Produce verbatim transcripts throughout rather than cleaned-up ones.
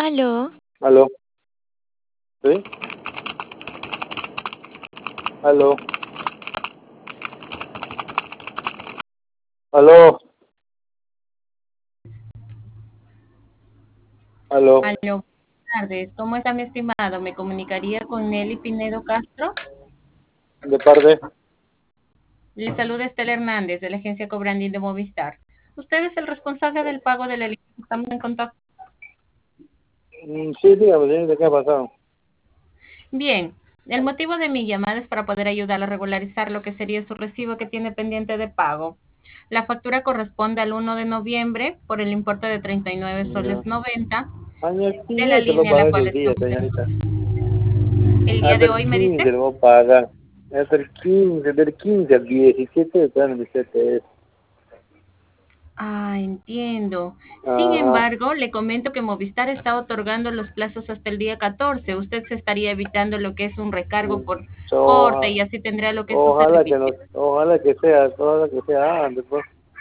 Aló, Aló, ¿sí? Aló, aló, aló, Aló, buenas tardes. ¿Cómo está mi estimado? ¿Me comunicaría con Nelly Pinedo Castro? de parte. Le saluda Estela Hernández de la agencia Cobrandín de Movistar. Usted es el responsable del pago de la línea. Estamos en contacto. Mm, sí, dígame, señorita, ¿qué ha pasado? Bien, el motivo de mi llamada es para poder ayudar a regularizar lo que sería su recibo que tiene pendiente de pago. La factura corresponde al uno de noviembre por el importe de treinta y nueve soles No. noventa Año de la quince lo línea a la pagué cual esos está días, usted. señorita. El día Hasta de el hoy me quince dice. lo voy a pagar. Hasta el quince, del quince al diecisiete de plan de C T S. Ah, entiendo. Sin Ajá. embargo, le comento que Movistar está otorgando los plazos hasta el día catorce. Usted se estaría evitando lo que es un recargo Mm, por corte y so- así tendrá lo que es su ojalá que servicio. no, ojalá que sea, ojalá que sea antes, pues.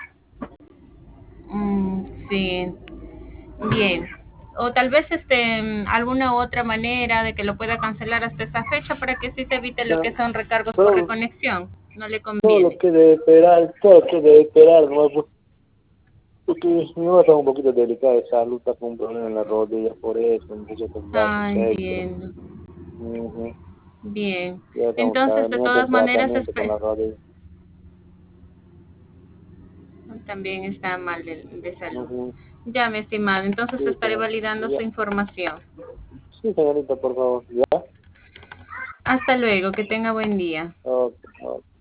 Mm, sí, bien. O tal vez este mm, alguna otra manera de que lo pueda cancelar hasta esa fecha para que sí se evite lo Ya. que son recargos por Todo, reconexión. No le todo lo conviene. que debe esperar, todo lo que debe esperar, ¿no? Pues, porque mi mamá está un poquito delicada de salud, está con un problema en la rodilla, por eso, necesito que el Ah, cheque. entiendo. Ujú. Bien. Ya estamos Entonces, de tratando todas el maneras, tratamiento con espe- la rodilla. también está mal de, de salud. Ujú. Ya, mi estimado, entonces Sí, estaré señor. validando Ya. su información. Sí, señorita, por favor. Ya. Hasta luego, que tenga buen día. Ok, ok.